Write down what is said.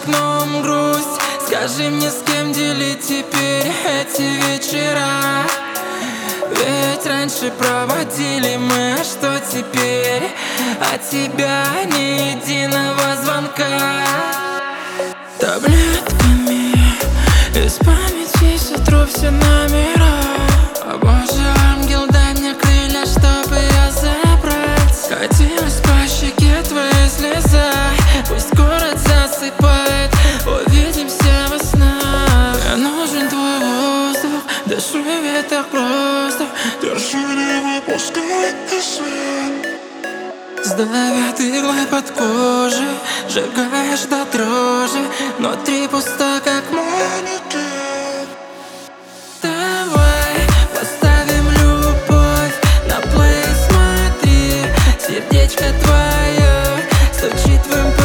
окном грусть. Скажи мне, с кем делить теперь эти вечера? Ведь раньше проводили мы, а что теперь? От тебя ни единого звонка. Таблетками из памяти сотру все номера. О боже, ангел, дай мне крылья, чтобы я забрать. Катилась по щеке твоя слеза, пусть город засыпает, увидимся во снах. Мне нужен твой воздух, дышу ведь так просто. Держи, не выпускай свет. Сдавят иглой под кожей, сжигаешь до дрожи, внутри пусто, как манекен. Давай поставим любовь на плей, смотри, сердечко твое стучит твоим.